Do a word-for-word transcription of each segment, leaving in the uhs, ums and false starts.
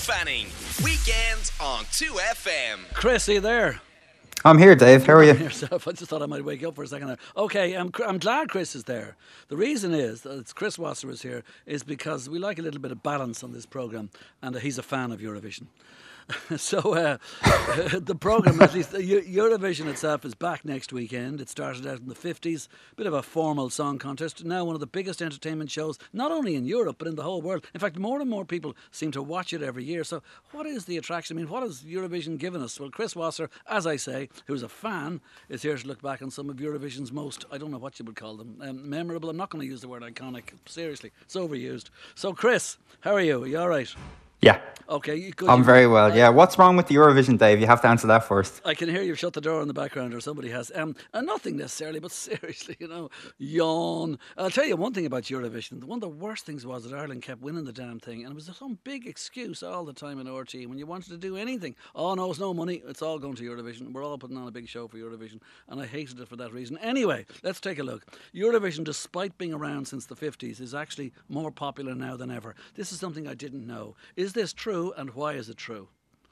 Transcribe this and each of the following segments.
Fanning. Weekends on two F M. Chris, are you there? I'm here, Dave. How are you? Yourself. I just thought I might wake up for a second there. Okay, I'm, I'm glad Chris is there. The reason is that it's Chris Wasser is here is because we like a little bit of balance on this programme, and he's a fan of Eurovision. So uh, the programme, at least Eurovision itself, is back next weekend. It started out in the fifties, a bit of a formal song contest. Now one of the biggest entertainment shows, not only in Europe but in the whole world. In fact, more and more people seem to watch it every year. So what is the attraction? I mean, what has Eurovision given us? Well, Chris Wasser, as I say, who's a fan, is here to look back on some of Eurovision's most, I don't know what you would call them, um, memorable. I'm not going to use the word iconic. Seriously, it's overused. So Chris, how are you? Are you all right? Yeah. Okay, you could. I'm you, very well. uh, Yeah. What's wrong with the Eurovision, Dave? You have to answer that first. I can hear you shut the door in the background, or somebody has. Um, and nothing necessarily, but seriously, you know, yawn. I'll tell you one thing about Eurovision. One of the worst things was that Ireland kept winning the damn thing, and it was some big excuse all the time in R T when you wanted to do anything. Oh no, it's no money. It's all going to Eurovision. We're all putting on a big show for Eurovision, and I hated it for that reason. Anyway, let's take a look. Eurovision, despite being around since the fifties, is actually more popular now than ever. This is something I didn't know. Is this true, and why is it true?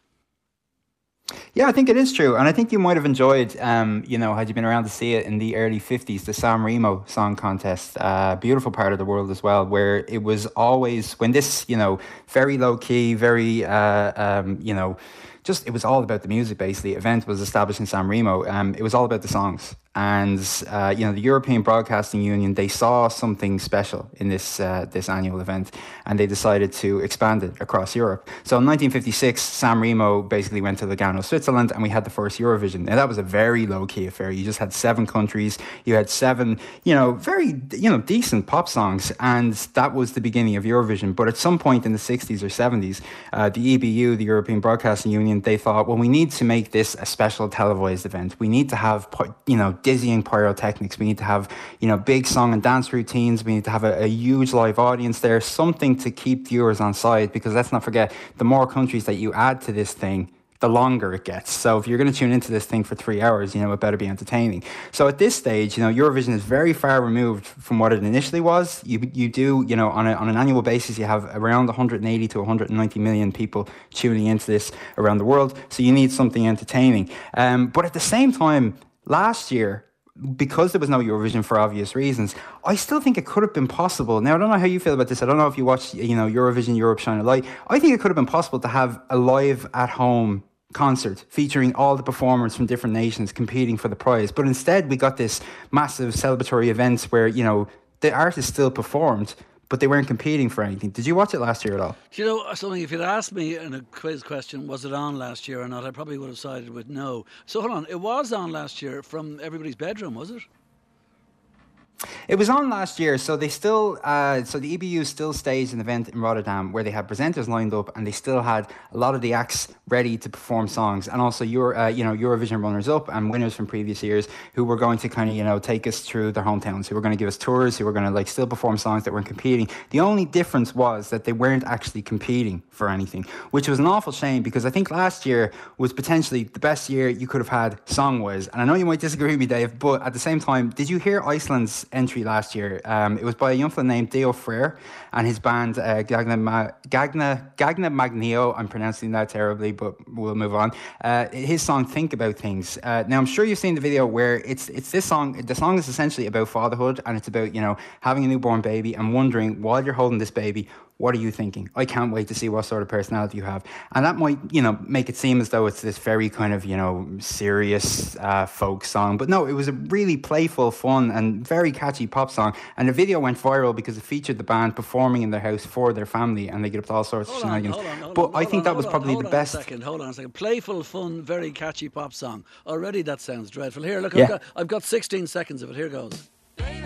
Yeah, I think it is true. And I think you might have enjoyed, um, you know, had you been around to see it in the early fifties, the San Remo Song Contest, a uh, beautiful part of the world as well, where it was always, when this, you know, very low key, very, uh, um, you know, just, it was all about the music, basically. Event was established in San Remo. Um, it was all about the songs. And, uh, you know, the European Broadcasting Union, they saw something special in this uh, this annual event, and they decided to expand it across Europe. So in nineteen fifty-six, San Remo basically went to Lugano, Switzerland, and we had the first Eurovision. Now, that was a very low-key affair. You just had seven countries. You had seven, you know, very, you know, decent pop songs, and that was the beginning of Eurovision. But at some point in the sixties or seventies, uh, the E B U, the European Broadcasting Union, they thought, well, we need to make this a special televised event. We need to have, you know, dizzying pyrotechnics. We need to have, you know, big song and dance routines. We need to have a, a huge live audience there, something to keep viewers on side, because let's not forget, the more countries that you add to this thing, the longer it gets. So if you're going to tune into this thing for three hours, you know, it better be entertaining. So at this stage, you know, Eurovision is very far removed from what it initially was. You you do, you know, on a, on an annual basis, you have around one hundred eighty to one hundred ninety million people tuning into this around the world. So you need something entertaining. Um, but at the same time, last year, because there was no Eurovision for obvious reasons, I still think it could have been possible. Now, I don't know how you feel about this. I don't know if you watched, you know, Eurovision Europe Shine a Light. I think it could have been possible to have a live at home concert featuring all the performers from different nations competing for the prize. But instead, we got this massive celebratory event where, you know, the artists still performed, but they weren't competing for anything. Did you watch it last year at all? Do you know something? If you'd asked me in a quiz question, was it on last year or not, I probably would have sided with no. So hold on, it was on last year from everybody's bedroom, was it? It was on last year, so they still, uh, so the E B U still staged an event in Rotterdam where they had presenters lined up, and they still had a lot of the acts ready to perform songs, and also your, uh, you know, Eurovision runners-up and winners from previous years who were going to kind of, you know, take us through their hometowns, who were going to give us tours, who were going to like still perform songs that weren't competing. The only difference was that they weren't actually competing for anything, which was an awful shame, because I think last year was potentially the best year you could have had song-wise. And I know you might disagree with me, Dave, but at the same time, did you hear Iceland's entry last year? Um, it was by a young fella named Deo Freyr and his band uh, Gagna, Ma- Gagna, Gagna Magneo. I'm pronouncing that terribly, but we'll move on. Uh, his song Think About Things. Uh, now, I'm sure you've seen the video where it's it's this song. The song is essentially about fatherhood, and it's about, you know, having a newborn baby and wondering, while you're holding this baby, what are you thinking? I can't wait to see what sort of personality you have. And that might, you know, make it seem as though it's this very kind of, you know, serious uh, folk song. But no, it was a really playful, fun, and very catchy pop song. And the video went viral because it featured the band performing in their house for their family, and they get up to all sorts hold of shenanigans. On, hold on, hold but on, I think on, that was on, probably hold the on best. A second, hold on a second. Playful, fun, very catchy pop song. Already that sounds dreadful. Here, look, Yeah. I've, got, I've got sixteen seconds of it. Here goes. Baby,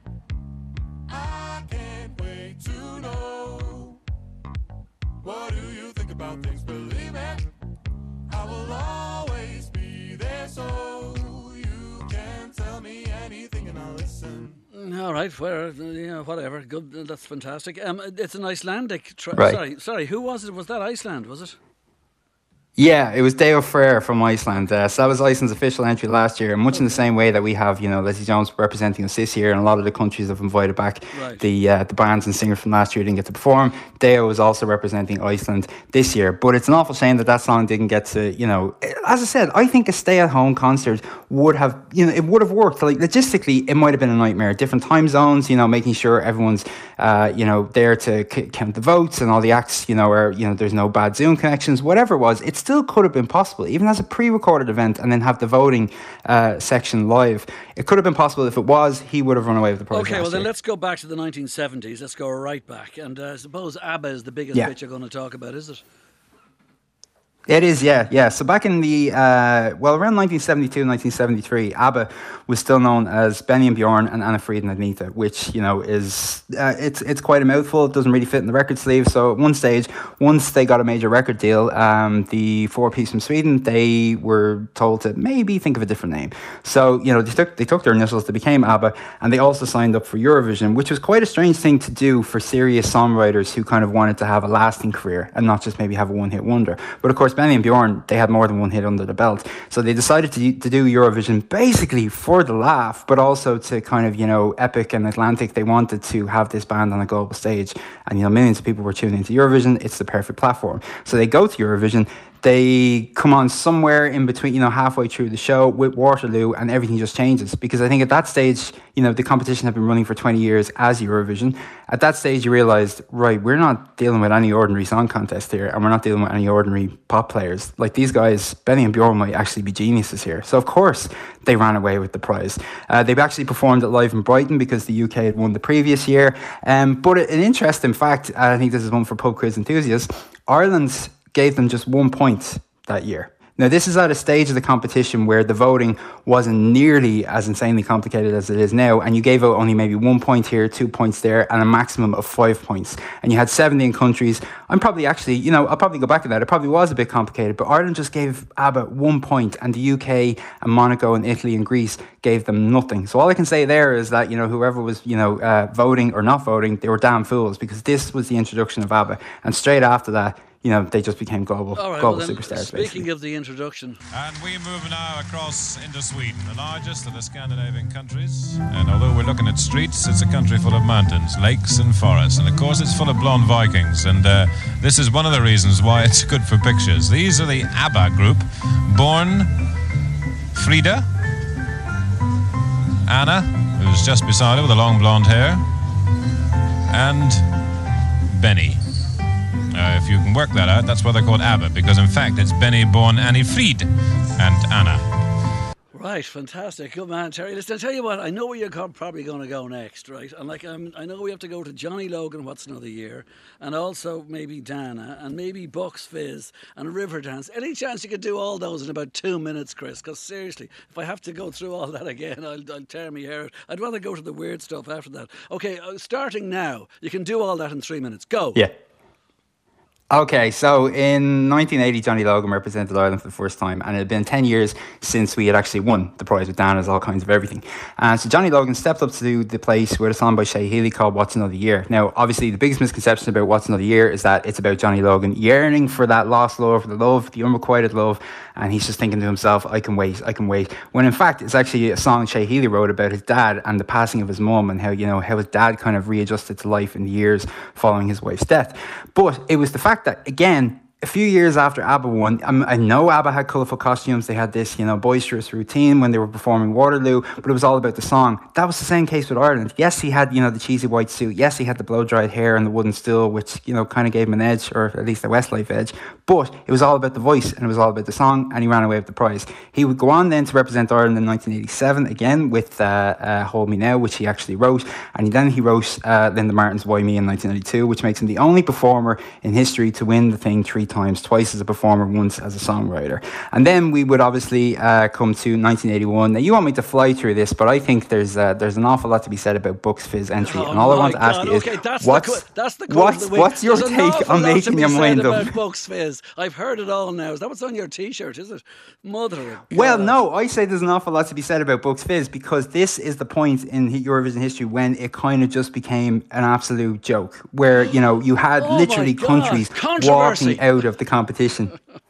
I can't wait to know. What do you think about things? Believe it, I will always be there, so you can tell me anything and I'll listen. All right, where, you know, whatever. Good, that's fantastic. Um, it's an Icelandic. Tra- Right. Sorry, sorry. Who was it? Was that Iceland? Was it? Yeah, it was Deo Freyr from Iceland. Uh, so that was Iceland's official entry last year. And much in the same way that we have, you know, Leslie Jones representing us this year, and a lot of the countries have invited back Right. the uh, the bands and singers from last year who didn't get to perform. Deo is also representing Iceland this year. But it's an awful shame that that song didn't get to, you know, as I said, I think a stay-at-home concert would have, you know, it would have worked. Like, logistically, it might have been a nightmare. Different time zones, you know, making sure everyone's, uh, you know, there to c- count the votes and all the acts, you know, or, you know, there's no bad Zoom connections, whatever it was. It's still could have been possible, even as a pre-recorded event, and then have the voting uh, section live. It could have been possible. If it was, he would have run away with the prize. Okay, well last then year. let's go back to the nineteen seventies. Let's go right back. And uh, I suppose ABBA is the biggest Yeah. bit you're going to talk about, is it? It is, yeah, yeah. So back in the, uh, well, around nineteen seventy-two, nineteen seventy-three, ABBA was still known as Benny and Bjorn and Anna Fried and Agnetha, which, you know, is, uh, it's it's quite a mouthful. It doesn't really fit in the record sleeve. So at one stage, once they got a major record deal, um, the four-piece from Sweden, they were told to maybe think of a different name. So, you know, they took, they took their initials, they became ABBA, and they also signed up for Eurovision, which was quite a strange thing to do for serious songwriters who kind of wanted to have a lasting career and not just maybe have a one-hit wonder. But of course, Benny and Bjorn, they had more than one hit under the belt. So they decided to, to do Eurovision basically for the laugh, but also to kind of, you know, Epic and Atlantic, they wanted to have this band on a global stage. And, you know, millions of people were tuning into Eurovision. It's the perfect platform. So they go to Eurovision. They come on somewhere in between, you know, halfway through the show with Waterloo, and everything just changes. Because I think at that stage, you know, the competition had been running for twenty years as Eurovision. At that stage, you realised, right, we're not dealing with any ordinary song contest here, and we're not dealing with any ordinary pop players. Like, these guys, Benny and Bjorn, might actually be geniuses here. So, of course, they ran away with the prize. Uh, they've actually performed it live in Brighton because the U K had won the previous year. Um, but an interesting fact, I think this is one for pub quiz enthusiasts, Ireland gave them just one point that year. Now, this is at a stage of the competition where the voting wasn't nearly as insanely complicated as it is now, and you gave out only maybe one point here, two points there, and a maximum of five points. And you had seventeen countries. I'm probably actually, you know, I'll probably go back to that. It probably was a bit complicated, but Ireland just gave ABBA one point, and the U K and Monaco and Italy and Greece gave them nothing. So all I can say there is that, you know, whoever was, you know, uh, voting or not voting, they were damn fools, because this was the introduction of ABBA. And straight after that, you know, they just became global, All right, global well then, superstars, speaking basically. of the introduction, And we move now across into Sweden, the largest of the Scandinavian countries. And although we're looking at streets, it's a country full of mountains, lakes and forests. And of course, it's full of blonde Vikings. And uh, this is one of the reasons why it's good for pictures. These are the ABBA group. Born Frida, Anna, who's just beside her with the long blonde hair, and Benny. Uh, if you can work that out, that's why they're called ABBA, because in fact it's Benny, Born, Annie Fried, and Anna. right? Fantastic, good man, Terry. Listen, I tell you what, I know where you're co- probably going to go next, right? And like, um, I know we have to go to Johnny Logan, What's Another Year, and also maybe Dana, and maybe Bucks Fizz, and Riverdance. Any chance you could do all those in about two minutes, Chris? Because seriously, if I have to go through all that again, I'll, I'll tear me hair out. I'd rather go to the weird stuff after that. Okay, uh, starting now, you can do all that in three minutes. Go. Yeah. Okay, so in nineteen eighty, Johnny Logan represented Ireland for the first time, and it had been ten years since we had actually won the prize with Dana's All Kinds of Everything. And so Johnny Logan stepped up to the place with a song by Shay Healy called What's Another Year. Now, obviously, the biggest misconception about What's Another Year is that it's about Johnny Logan yearning for that lost love, for the love, the unrequited love, and he's just thinking to himself, I can wait, I can wait. When in fact, it's actually a song Shay Healy wrote about his dad and the passing of his mum, and how, you know, how his dad kind of readjusted to life in the years following his wife's death. But it was the fact that, again, a few years after ABBA won, I know ABBA had colourful costumes. They had this, you know, boisterous routine when they were performing Waterloo, but it was all about the song. That was the same case with Ireland. Yes, he had, you know, the cheesy white suit. Yes, he had the blow-dried hair and the wooden stool, which, you know, kind of gave him an edge, or at least a Westlife edge. But it was all about the voice, and it was all about the song, and he ran away with the prize. He would go on then to represent Ireland in nineteen eighty-seven, again with uh, uh, Hold Me Now, which he actually wrote. And then he wrote uh, Linda Martin's Why Me in nineteen ninety-two, which makes him the only performer in history to win the thing three times, twice as a performer, once as a songwriter. And then we would obviously uh, come to nineteen eighty-one. Now, you want me to fly through this, but I think there's uh, there's an awful lot to be said about Bucks Fizz entry. Oh, and all I my want to ask God. you is, okay, that's what's, the, qu- that's the what's, of the week. what's your There's an take awful on lot to making be your said mind about up? Bucks Fizz. I've heard it all now. Is that what's on your T-shirt, is it? Mother of God. Well, no, I say there's an awful lot to be said about Bucks Fizz, because this is the point in Eurovision history when it kind of just became an absolute joke, where, you know, you had Oh literally my God. countries Controversy. walking out of the competition.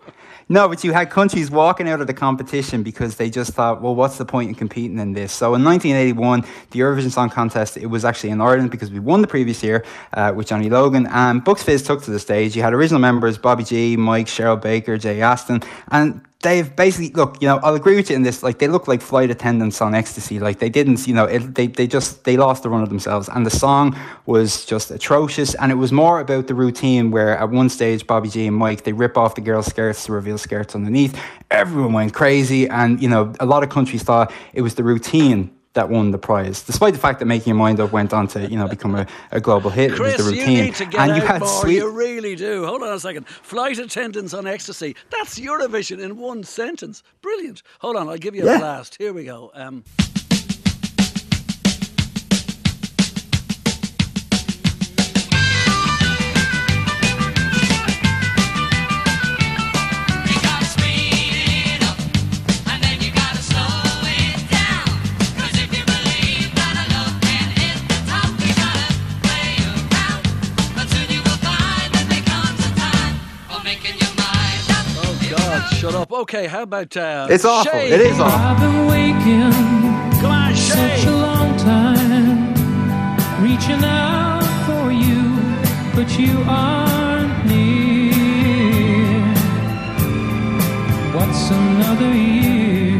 No, but you had countries walking out of the competition because they just thought, well, what's the point in competing in this? So in nineteen eighty-one, the Eurovision Song Contest, it was actually in Ireland because we won the previous year uh, with Johnny Logan, and Bucks Fizz took to the stage. You had original members Bobby G, Mike, Cheryl Baker, Jay Aston, and they've basically, look, you know, I'll agree with you in this, like, they look like flight attendants on ecstasy. Like, they didn't, you know, it, they, they just, they lost the run of themselves. And the song was just atrocious. And it was more about the routine where at one stage, Bobby G and Mike, they rip off the girls' skirts to reveal skirts underneath. Everyone went crazy. And, you know, a lot of countries thought it was the routine that won the prize, despite the fact that Making Your Mind Up went on to, you know, become a, a global hit. Chris, it was the routine. You need to get and out you had more. sweet... You really do. Hold on a second. Flight attendants on ecstasy. That's Eurovision in one sentence. Brilliant. Hold on, I'll give you Yeah. a blast. Here we go. Um, Shut up. Okay, how about uh, It's awful. Shay? It is awful. I've been waking Come on, such Shay. a long time, reaching out for you, but you aren't near. What's another year?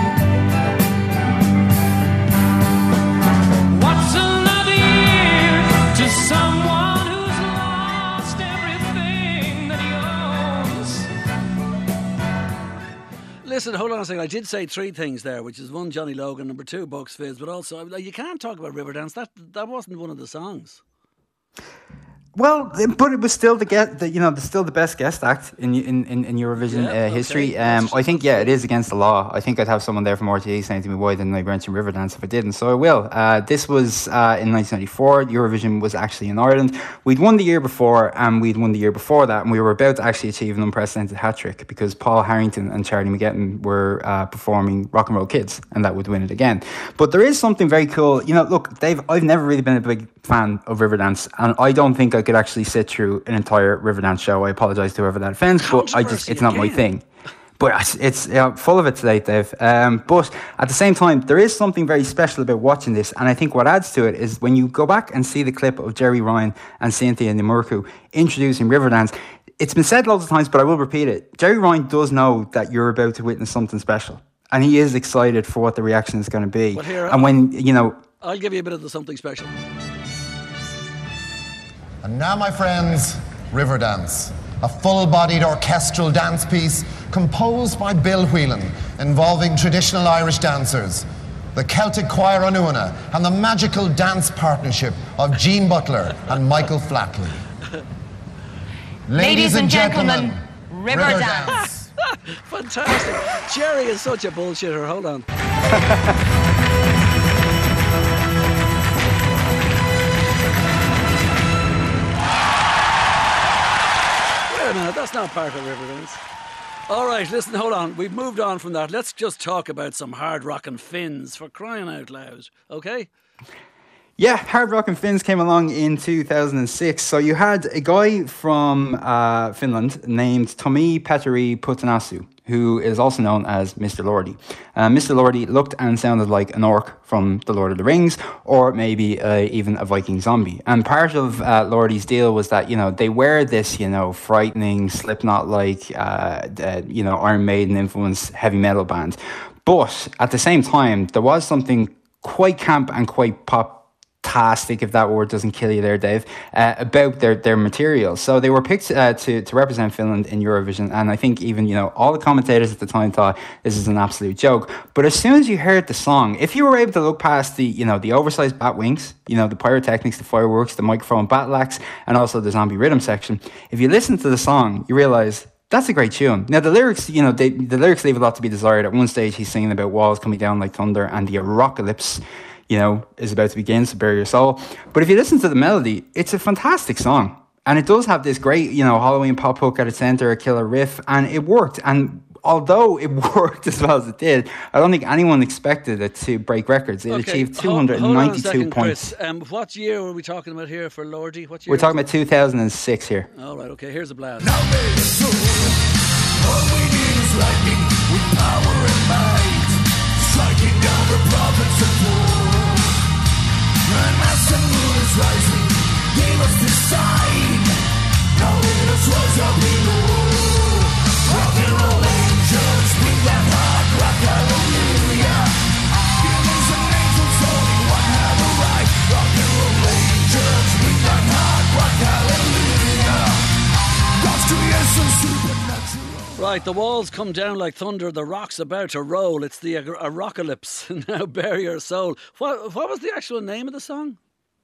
What's another year to someone who's lost everything that he owns? Listen, hold on a second. I did say three things there, which is one, Johnny Logan, number two, Bucks Fizz, but also like, you can't talk about Riverdance. That that wasn't one of the songs. Well, but it was still the get, the, you know, the, still the best guest act in in in, in Eurovision Yeah, uh, okay. history. Um, I think yeah, it is against the law. I think I'd have someone there from R T E saying to me, "Why didn't I mention Riverdance if I didn't?" So I will. Uh, this was uh, in nineteen ninety-four. Eurovision was actually in Ireland. We'd won the year before, and we'd won the year before that, and we were about to actually achieve an unprecedented hat trick because Paul Harrington and Charlie McGetton were uh, performing Rock and Roll Kids, and that would win it again. But there is something very cool. You know, look, Dave, I've never really been a big fan of Riverdance, and I don't think I could actually sit through an entire Riverdance show. I apologise to whoever that offends, but I just it's not my thing. But it's, it's you know, full of it today, Dave. Um, but at the same time, there is something very special about watching this, and I think what adds to it is when you go back and see the clip of Jerry Ryan and Cynthia Nimurku introducing Riverdance. It's been said loads of times, but I will repeat it. Jerry Ryan does know that you're about to witness something special, and he is excited for what the reaction is going to be. Well, here, and when you know, I'll give you a bit of the something special. And now, my friends, Riverdance, a full-bodied orchestral dance piece composed by Bill Whelan, involving traditional Irish dancers, the Celtic Choir Onuana, and the magical dance partnership of Gene Butler and Michael Flatley. Ladies and gentlemen, Riverdance. Fantastic. Jerry is such a bullshitter. Hold on. Wait a minute, that's not part of Riverdance. All right, listen, hold on. We've moved on from that. Let's just talk about some hard rockin' Finns, for crying out loud, okay? yeah, Hard Rock and Finns came along in two thousand six. So you had a guy from uh, Finland named Tomi Petteri Putanasu, who is also known as Mister Lordi. Uh, Mister Lordi looked and sounded like an orc from The Lord of the Rings, or maybe uh, even a Viking zombie. And part of uh, Lordi's deal was that, you know, they wear this, you know, frightening Slipknot-like, uh, uh, you know, Iron Maiden-influenced heavy metal band. But at the same time, there was something quite camp and quite pop fantastic, if that word doesn't kill you there, Dave, uh, about their, their material. So they were picked uh, to, to represent Finland in Eurovision, and I think even, you know, all the commentators at the time thought this is an absolute joke. But as soon as you heard the song, if you were able to look past the, you know, the oversized bat wings, you know, the pyrotechnics, the fireworks, the microphone battle axe, and also the zombie rhythm section, if you listen to the song, you realise that's a great tune. Now, the lyrics, you know, they, the lyrics leave a lot to be desired. At one stage, he's singing about walls coming down like thunder, and the apocalypse, you know, is about to begin, so bare your soul. But if you listen to the melody, it's a fantastic song. And it does have this great, you know, Halloween pop hook at its center, a killer riff, and it worked. And although it worked as well as it did, I don't think anyone expected it to break records. It okay, achieved two hundred ninety-two hold, hold on a second, points. Chris. Um, what year were we talking about here for Lordi? What year? We're talking about two thousand six here. All right, okay, here's a blast. Now, baby, so all we lightning with power and might, striking down the prophets and fools. And as the moon is rising, gave us this sign. Now let us rise up below. Rock and roll angels, bring that hard rock, hallelujah. Demons and angels, only one have a right. Rock and roll angels, bring that hard rock, hallelujah. God's creation supernatural. Right, the walls come down like thunder, the rock's about to roll. It's the apocalypse. Now bare your soul. What, what was the actual name of the song?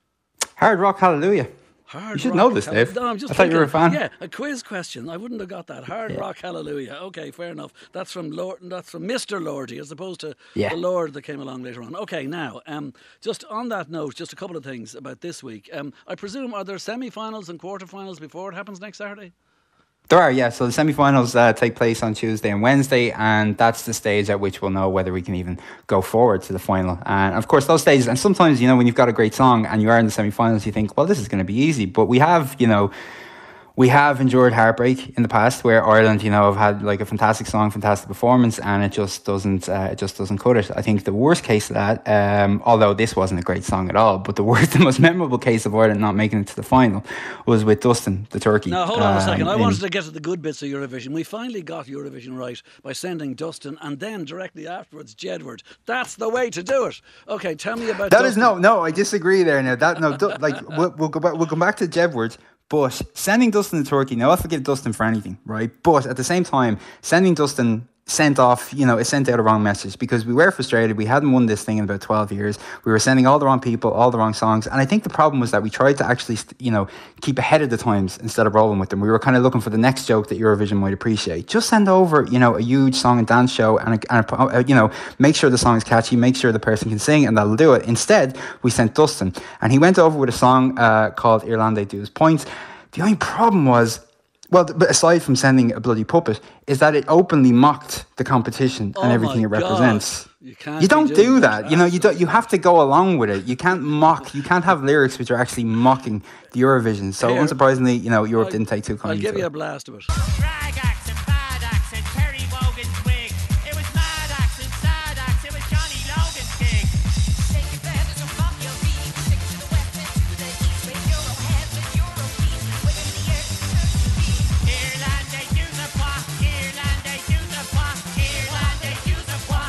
Hard Rock Hallelujah. Hard you should rock, know this, Hallelujah. Dave. No, I'm just I thought thinking, you were a fan. Yeah, a quiz question. I wouldn't have got that. Hard Yeah. Rock Hallelujah. Okay, fair enough. That's from Lord. That's from Mister Lordy, as opposed to Yeah. the Lord that came along later on. Okay, now, um, just on that note, just a couple of things about this week. Um, I presume are there semi-finals and quarter-finals before it happens next Saturday? There are, yeah. So the semi-finals uh, take place on Tuesday and Wednesday, and that's the stage at which we'll know whether we can even go forward to the final. And of course, those stages, and sometimes, you know, when you've got a great song and you are in the semi-finals, you think, well, this is going to be easy. But we have, you know, we have endured heartbreak in the past where Ireland, you know, have had like a fantastic song, fantastic performance, and it just doesn't, uh, it just doesn't cut it. I think the worst case of that, um, although this wasn't a great song at all, but the worst, the most memorable case of Ireland not making it to the final was with Dustin, the turkey. Now, hold on a second. I um, wanted in- to get to the good bits of Eurovision. We finally got Eurovision right by sending Dustin and then directly afterwards Jedward. That's the way to do it. Okay, tell me about That Dustin. is no, no. I disagree there. Now that no, du- like we'll, we'll go back. We'll come back to Jedward, but sending Dustin to Turkey. Now I'll forgive Dustin for anything, right? But at the same time, sending Dustin sent off, you know, it sent out a wrong message because we were frustrated. We hadn't won this thing in about twelve years. We were sending all the wrong people, all the wrong songs. And I think the problem was that we tried to actually, you know, keep ahead of the times instead of rolling with them. We were kind of looking for the next joke that Eurovision might appreciate. Just send over, you know, a huge song and dance show and, a, and a, you know, make sure the song is catchy, make sure the person can sing, and that'll do it. Instead, we sent Dustin. And he went over with a song uh, called Irlande Dues Points. The only problem was, well, but aside from sending a bloody puppet, is that it openly mocked the competition Oh and everything my it represents. God. You can't You don't be doing do that. that. You know, you don't. You have to go along with it. You can't mock. You can't have lyrics which are actually mocking the Eurovision. So, Here. unsurprisingly, you know, Europe I'll- didn't take too I'll kindly give to you it. a blast of it. Drag acts and bad acts and Terry Wogan's wig. It was mad acts and sad acts. It was Johnny Logan's gig. Shake your feathers and rock your feet. Stick to the west and to the east. With Euro heads and Euro feet. Within the earth to the beat. Ireland, they do the pop. Ireland, they do the pop. Ireland, they do the pop.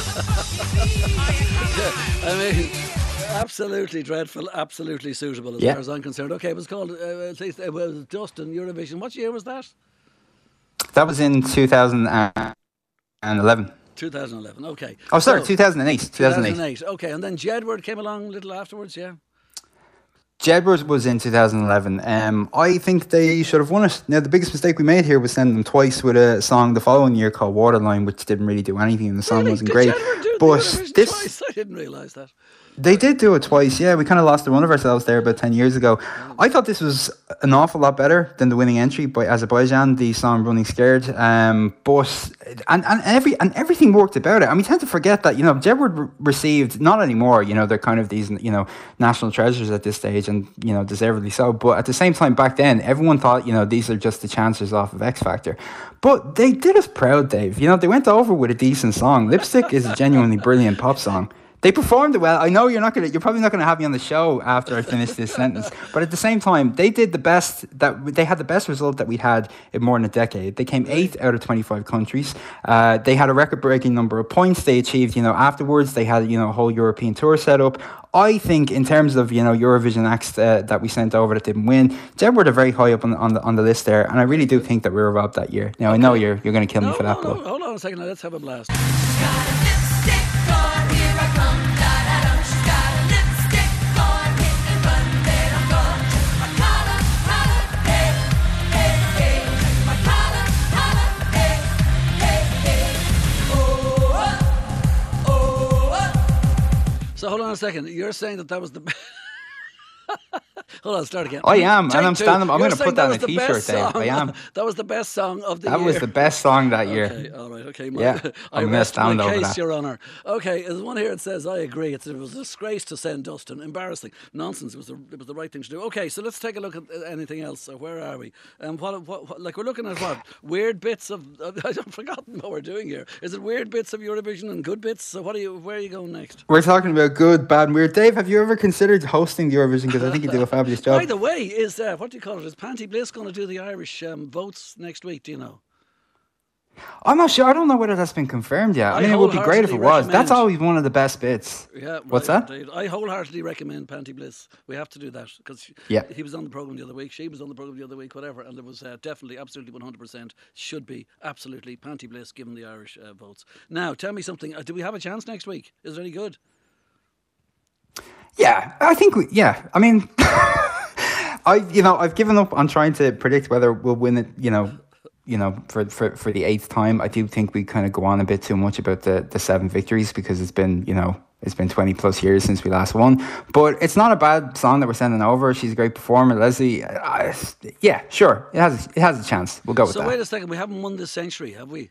I mean, absolutely dreadful, absolutely suitable as Yeah. far as I'm concerned. Okay, it was called, uh, at least it was Dustin Eurovision. What year was that? That was in two thousand eleven. twenty eleven, okay. Oh, sorry, So, two thousand eight. two thousand eight. two thousand eight, okay. And then Jedward came along a little afterwards, yeah? Jedward was in two thousand eleven. Um, I think they should have won it. Now, the biggest mistake we made here was sending them twice with a song the following year called Waterline, which didn't really do anything, and the song Really? wasn't Did great. Jedward do the But Eurovision this, twice? I didn't realise that. they did do it twice. Yeah, we kind of lost the run of ourselves there about ten years ago. I thought this was an awful lot better than the winning entry by Azerbaijan, the song "Running Scared." Um, but and, and every and everything worked about it. And we tend to forget that, you know, Jedward re- received, not anymore, you know, they're kind of these, you know, national treasures at this stage, and, you know, deservedly so. But at the same time, back then, everyone thought, you know, these are just the chancers off of X Factor. But they did us proud, Dave. You know, they went over with a decent song. Lipstick is a genuinely brilliant pop song. They performed it well. I know you're not gonna. You're probably not gonna have me on the show after I finish this sentence. But at the same time, they did the best. That they had the best result that we'd had in more than a decade. They came eighth out of twenty-five countries. Uh, they had a record-breaking number of points. They achieved. You know, afterwards they had, you know, a whole European tour set up. I think in terms of, you know, Eurovision acts uh, that we sent over that didn't win, Jedward are very high up on the, on the on the list there, and I really do think that we were robbed that year. Now I know you're you're going to kill me No, for that, no, but no, hold on a second now, let's have a blast. Got a lipstick on, here I come, da-da-dum. She's got a lipstick on, hit and run, then I'm gone. My collar, collar, hey, hey, hey. My collar, collar, hey, hey, hey. Oh, oh, oh, oh. So hold on a second. You're saying that that was the. Hold on, start again. I am, Take and I'm two. standing. I'm You're going to saying put that was on a the best T-shirt, Dave. song- I am. That was the best song of the That year. was the best song that year. Okay, all right, okay. My, Yeah, I I'm gonna rest stand my over case, that. Your Honour. Okay, there's one here that says, I agree, it's, it was a disgrace to send Dustin. Embarrassing. Nonsense. It was, the, it was the right thing to do. Okay, so let's take a look at uh, anything else. So where are we? Um, what, what, what, like, we're looking at what? Weird bits of... I've forgotten what we're doing here. Is it weird bits of Eurovision and good bits? So what are you? Where are you going next? We're talking about good, bad, and weird. Dave, have you ever considered hosting the Eurovision? Because I think you do a fabulous job. By the way, is uh, what do you call it? Is Panty Bliss going to do the Irish um, votes next week? Do you know? I'm not sure. I don't know whether that's been confirmed yet. I, I mean, it would be great if it was. wholeheartedly That's recommend- always one of the best bits. Yeah, What's right, that? indeed. I wholeheartedly recommend Panty Bliss. We have to do that because Yeah. he was on the program the other week. She was on the program the other week. Whatever, and there was uh, definitely, absolutely, one hundred percent should be absolutely Panty Bliss given the Irish uh, votes. Now, tell me something. Uh, do we have a chance next week? Is it any good? Yeah, I think we, yeah. I mean, I you know I've given up on trying to predict whether we'll win it. You know, you know for for, for the eighth time. I do think we kind of go on a bit too much about the the seven victories because it's been you know it's been twenty plus years since we last won. But it's not a bad song that we're sending over. She's a great performer, Leslie. Uh, yeah, sure, it has it has a chance. We'll go with So that. wait a second. We haven't won this century, have we?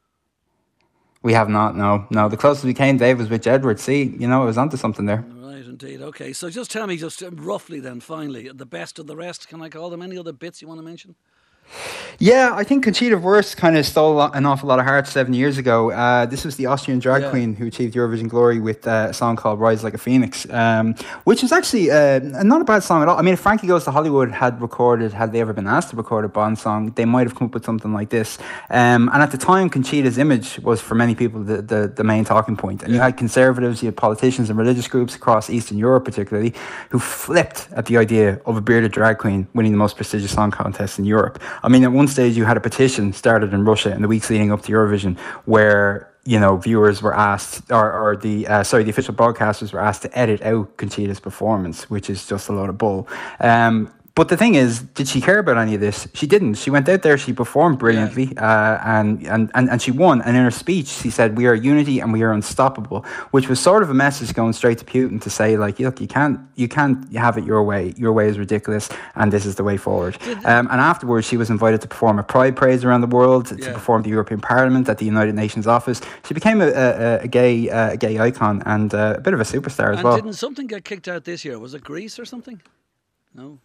We have not. No, no. The closest we came, Dave, was with Edward. See, you know, it was onto something there. Right, indeed. Okay, so just tell me, just um, roughly then, finally, the best of the rest. Can I call them? Any other bits you want to mention? Yeah, I think Conchita Wurst kind of stole a lot, an awful lot of hearts seven years ago. Uh, this was the Austrian drag Yeah. queen who achieved Eurovision glory with uh, a song called Rise Like a Phoenix, um, which is actually uh, not a bad song at all. I mean, if Frankie Goes to Hollywood had recorded, had they ever been asked to record a Bond song, they might have come up with something like this. Um, and at the time, Conchita's image was, for many people, the, the, the main talking point. And you had conservatives, you had politicians and religious groups across Eastern Europe particularly, who flipped at the idea of a bearded drag queen winning the most prestigious song contest in Europe. I mean, at one stage you had a petition started in Russia in the weeks leading up to Eurovision where, you know, viewers were asked, or, or the, uh, sorry, the official broadcasters were asked to edit out Conchita's performance, which is just a load of bull. Um, But the thing is, did she care about any of this? She didn't. She went out there, she performed brilliantly, uh, and, and, and, and she won. And in her speech, she said, "We are unity and we are unstoppable," which was sort of a message going straight to Putin to say, like, look, you can't, you can't have it your way. Your way is ridiculous, and this is the way forward. Um, and afterwards, she was invited to perform a Pride Parade around the world, to Yeah. perform the European Parliament at the United Nations office. She became a, a, a gay, uh, a gay icon and uh, a bit of a superstar as And well. didn't something get kicked out this year? Was it Greece or something? No.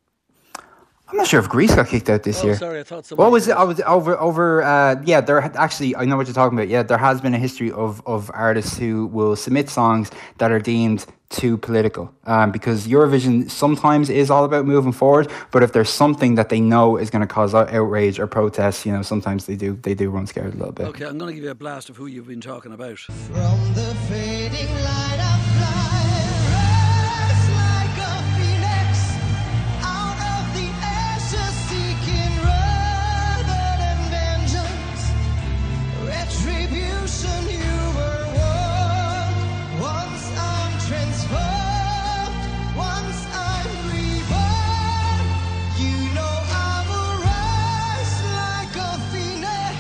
I'm not sure if Greece got kicked out this Oh, year. sorry, I thought What somebody was it? did. I was over over. Uh, yeah, there had actually. I know what you're talking about. Yeah, there has been a history of of artists who will submit songs that are deemed too political, um, because Eurovision sometimes is all about moving forward. But if there's something that they know is going to cause out- outrage or protest, you know, sometimes they do they do run scared a little bit. Okay, I'm going to give you a blast of who you've been talking about. From the fading light of fire, rise like a phoenix out of the ashes, seeking rather than vengeance, retribution. You were one. Once I'm transformed, once I'm reborn. You know I will rise like a phoenix,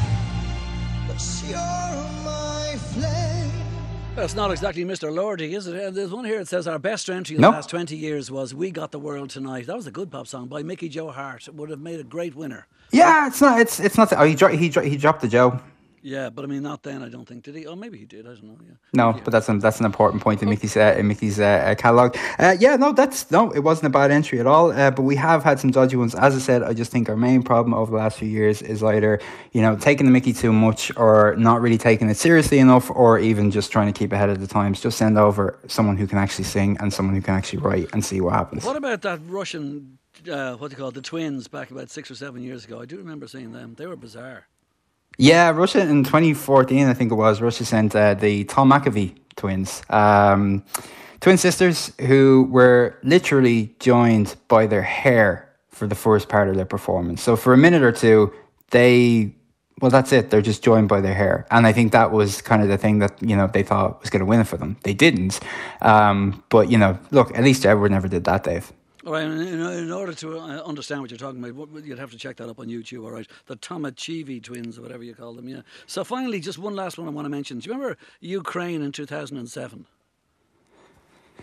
but you're my flame. That's not exactly Mister Lordy, is it? Uh, There's one here that says our best entry in Nope. the last twenty years was "We Got the World Tonight." That was a good pop song by Mickey Joe Hart. It would have made a great winner. Yeah, it's not. It's it's not. Oh, he dro- he dro- he dropped the Joe. Yeah, but I mean, not then, I don't think. Did he? Oh, maybe he did. I don't know. Yeah. No, Yeah. but that's an, that's an important point in Mickey's uh, in Mickey's uh, uh, catalog. Uh, yeah, no, that's no, it wasn't a bad entry at all. Uh, but we have had some dodgy ones. As I said, I just think our main problem over the last few years is either you know taking the Mickey too much, or not really taking it seriously enough, or even just trying to keep ahead of the times. Just send over someone who can actually sing and someone who can actually write and see what happens. What about that Russian, uh, what do you call it, the twins back about six or seven years ago? I do remember seeing them. They were bizarre. Yeah, Russia in twenty fourteen, I think it was, Russia sent uh, the Tom McAfee twins, um, twin sisters who were literally joined by their hair for the first part of their performance. So for a minute or two, they, well, that's it. They're just joined by their hair. And I think that was kind of the thing that, you know, they thought was going to win it for them. They didn't. Um, but, you know, look, at least Edward never did that, Dave. All right, in, in, in order to uh, understand what you're talking about, what- you'd have to check that up on YouTube, all right? The Tomachivi twins, or whatever you call them, yeah. So finally, just one last one I want to mention. Do you remember Ukraine in two thousand seven?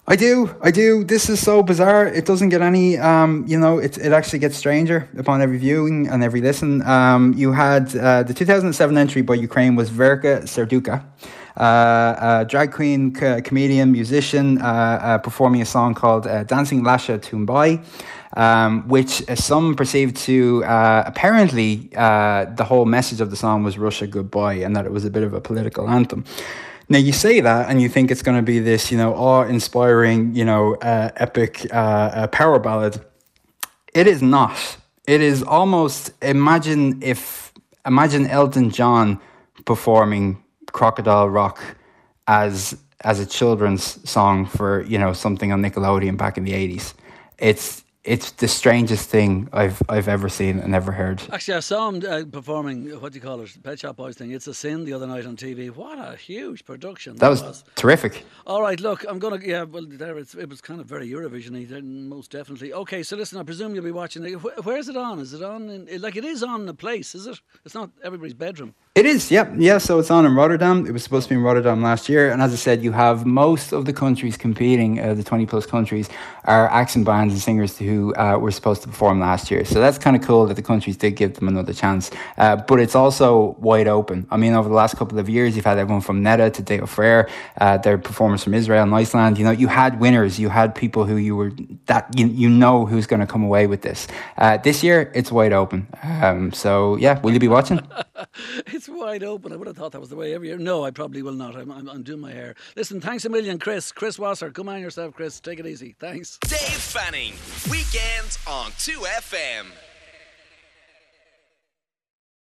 I do, I do. This is so bizarre. It doesn't get any, um, you know, it it actually gets stranger upon every viewing and every listen. Um, you had uh, the two thousand seven entry by Ukraine was Verka Serduka, uh, a drag queen, co- comedian, musician, uh, uh, performing a song called uh, Dancing Lasha Tumbai. Um, which uh, some perceived to uh, apparently uh, the whole message of the song was Russia goodbye, and that it was a bit of a political anthem. Now you say that and you think it's going to be this, you know, awe-inspiring, you know, uh, epic uh, uh, power ballad. It is not. It is almost, imagine if, imagine Elton John performing Crocodile Rock as as a children's song for, you know, something on Nickelodeon back in the eighties. It's It's the strangest thing I've I've ever seen and ever heard. Actually, I saw him uh, performing, what do you call it, Pet Shop Boys thing, It's a Sin, the other night on T V. What a huge production That was terrific. All right, look, I'm going to, yeah, well, there it's, it was kind of very Eurovision-y, then, most definitely. Okay, so listen, I presume you'll be watching it. Where, where is it on? Is it on, in, like, it is on the place, is it? It's not everybody's bedroom. It is, yeah, yeah. So it's on in Rotterdam. It was supposed to be in Rotterdam last year, and as I said, you have most of the countries competing. Uh, the twenty plus countries are acts and bands and singers who uh, were supposed to perform last year. So that's kind of cool that the countries did give them another chance. Uh, but it's also wide open. I mean, over the last couple of years, you've had everyone from Netta to Deo Frere. Uh, there are performers from Israel and Iceland. You know, you had winners. You had people who you were that you you know who's going to come away with this. Uh, this year, it's wide open. Um, so yeah, will you be watching? It's wide open. I would have thought that was the way every year. No, I probably will not. I'm, I'm, I'm doing my hair. Listen, thanks a million, Chris. Chris Wasser. Come on yourself, Chris. Take it easy. Thanks. Dave Fanning, weekends on two F M.